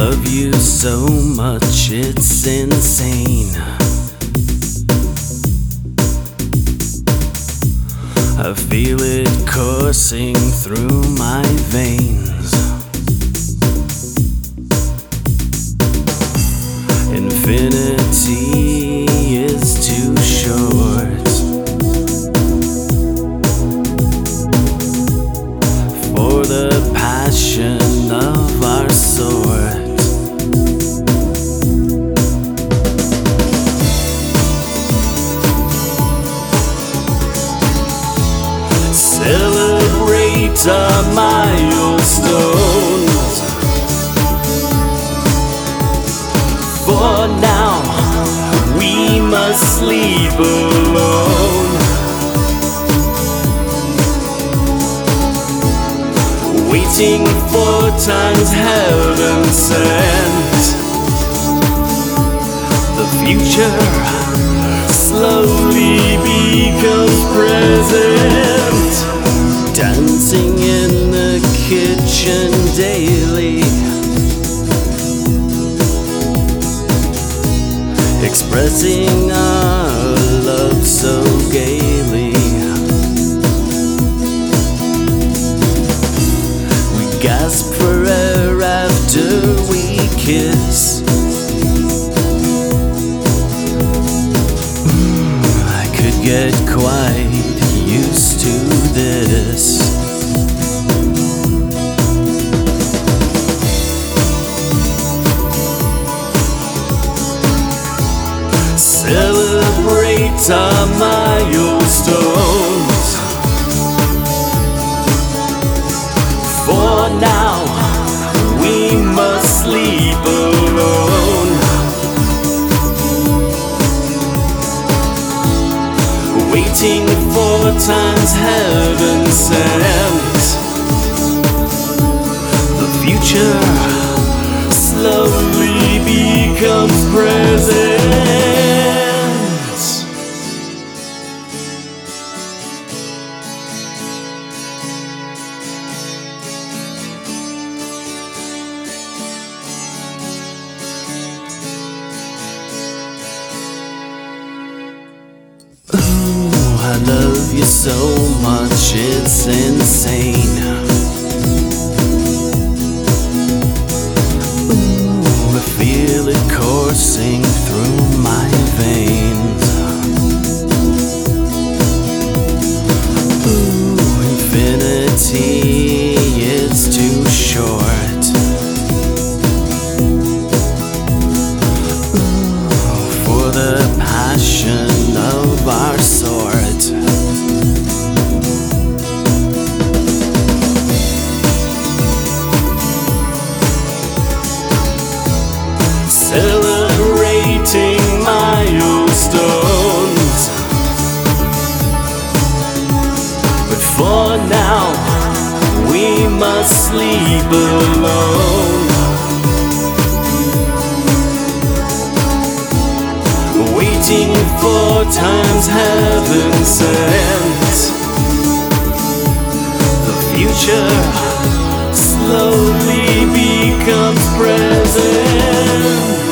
love you so much, it's insane. I feel it coursing through my veins. Infinity is too short for the passion of our sort. Celebrate our milestones. For now, we must sleep alone, waiting for times heaven sent. The future slowly becomes present, dancing in the kitchen daily, expressing our love so gaily. We gasp for air after we kiss. I could get quite used to this. Celebrate our milestones. For now, we must sleep alone, waiting for times heaven sent. The future slowly becomes present. I love you so much, it's insane. Ooh, I feel it coursing through my veins. Ooh, infinity, it's too short. Ooh, for the passion of our sort. Celebrating milestones. But for now, we must sleep alone, waiting for times heaven sent. The future slowly becomes present.